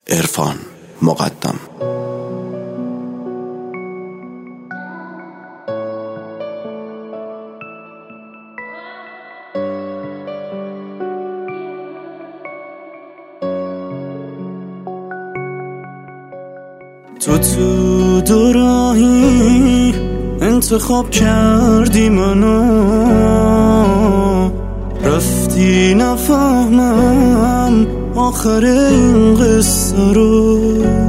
عرفان مقدم. تو دو راهی انتخاب کردی منو، رفتی نفهمم آخر این قصه رو،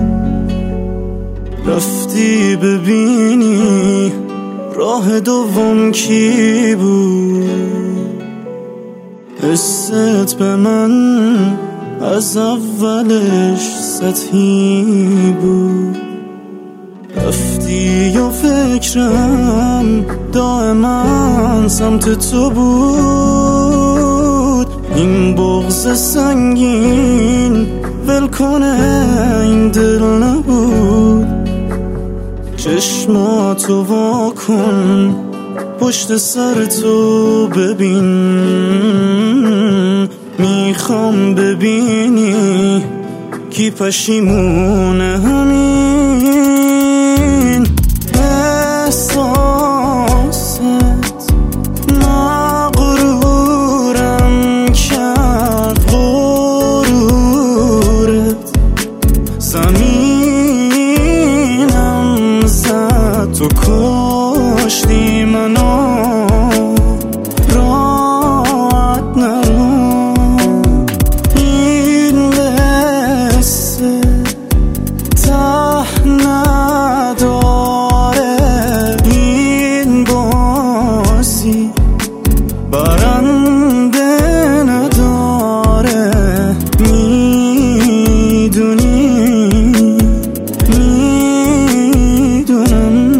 رفتی ببینی راه دوم کی بود. حست به من از اولش سطحی بود، رفتی و فکرم دائما سمت تو بود. این بغض سنگین ول کنه این دل نبود. چشماتو وا کن پشت سر تو ببین، میخوام ببینی کی پشیمونه همین احساست. مغرورم کرد غرورت، زمینم زد تو کشتی منو. راحت نرو این قصه ته نداره، این بازی برنده نداره. میدونی میدونم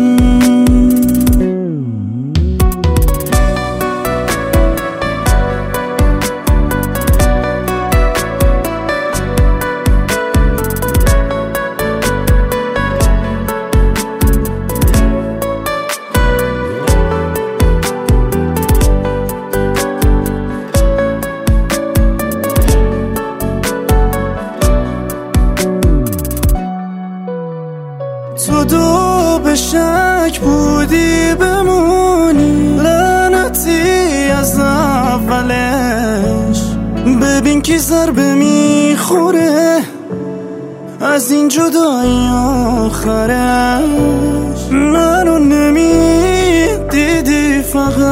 تو دو به شک بودی بمونی، لعنتی از اولش. ببین کی ضربه میخوره از این جدایی آخرش. منو نمیدیدی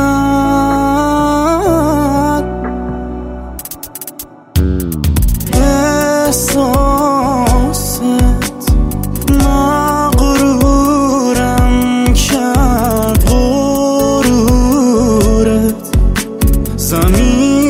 فقط احساست. مغرورم کرد غرورت، زمین